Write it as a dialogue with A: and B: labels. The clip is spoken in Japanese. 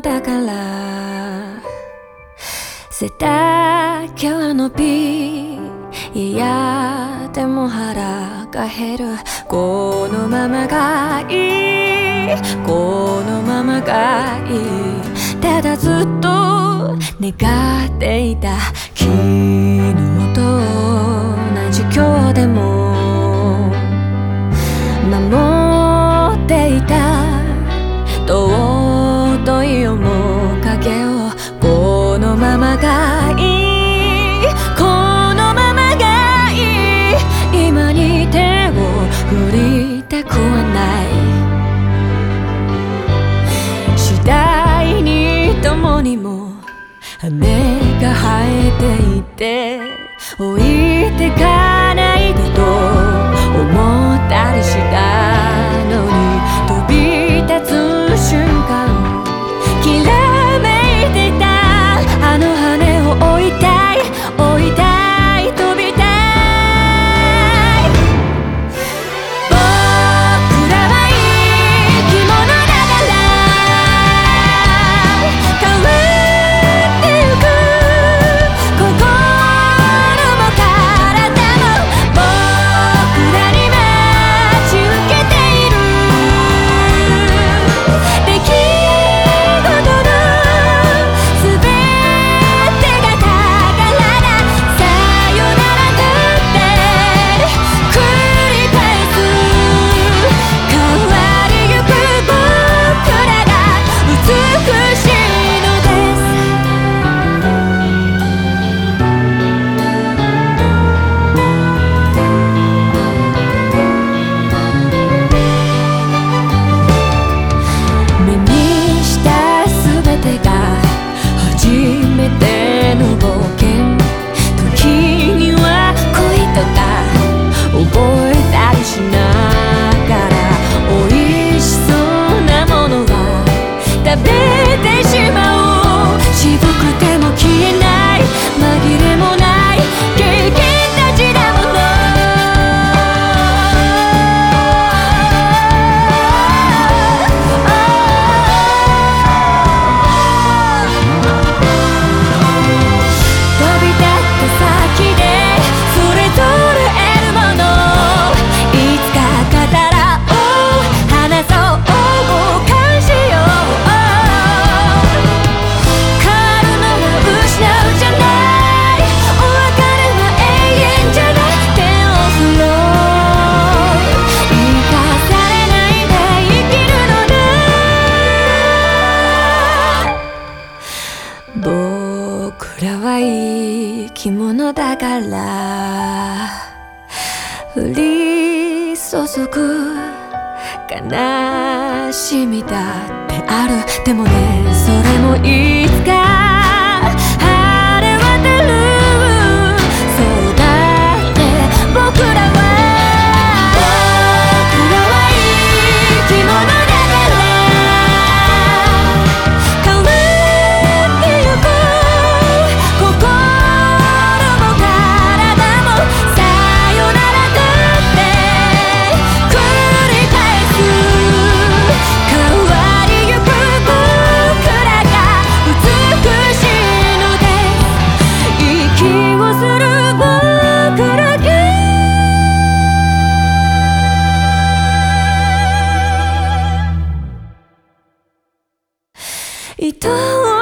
A: だから背丈は伸びいやでも腹が減るこのままがいいこのままがいいただずっと願っていた昨日と同じ今日でも守っていた尊い面影をこのままがいいこのままがいい今に手を振りたくはない次第に共にも羽が生えていて置いてかないでと思ったりしたのに飛び立つ瞬間きらめいてたあの羽を追いたい追いたい飛びたい僕らは生き物だから変わってゆく心も体も僕らに待ち受けている出来事の全てが宝ださよならだって繰り返す変わりゆく僕らが美しいのです目にしたすべてが初めての冒険時には恋とか覚えたりしながら美味しそうなものは食べてしまおう渋くても消えない紛れもない経験たちだもの飛び立った先でそれぞれ得るものいつか語らおう話そう交換しよう変わるのは失うじゃないお別れは永遠じゃない手を振ろう生かされないで生きるのだ僕らは生き物だから降り注ぐ悲しみだってあるでもねそれもいつか晴れ渡るそうだって僕らは生き物だから変わってゆく心も体もさよならだって繰り返す変わりゆく僕らが美しいのです息をする僕らが愛お